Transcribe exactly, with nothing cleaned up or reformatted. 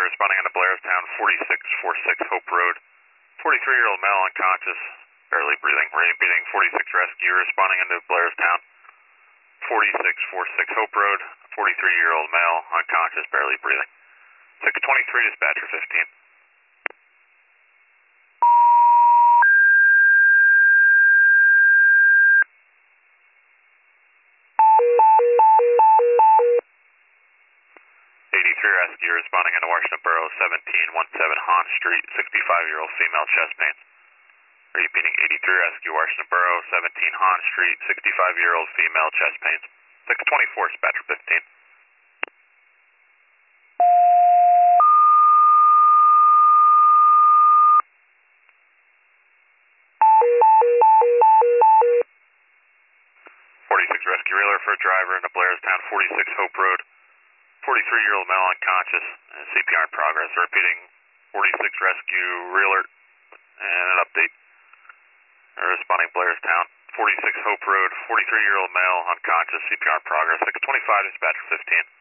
responding into Blairstown, forty-six forty-six Hope Road. forty-three-year-old male unconscious, barely breathing. Repeating, forty-six rescue responding into Blairstown, forty-six forty-six Hope Road. forty-three-year-old male unconscious, barely breathing. six twenty-three dispatcher fifteen. eighty-three rescue responding into Washington Borough, seventeen seventeen Hahn Street, sixty-five-year-old female chest pains. Repeating, eighty-three rescue Washington Borough, seventeen Hahn Street, sixty-five-year-old female chest pains. six twenty-four dispatcher fifteen. forty-six rescue reeler for a driver into Blairstown, forty-six Hope Road. forty-three-year-old male unconscious, and C P R in progress. Repeating, forty-six rescue reeler, and an update. Responding Blairstown, forty-six Hope Road, forty-three-year-old male unconscious, C P R in progress. six twenty-five dispatcher fifteen.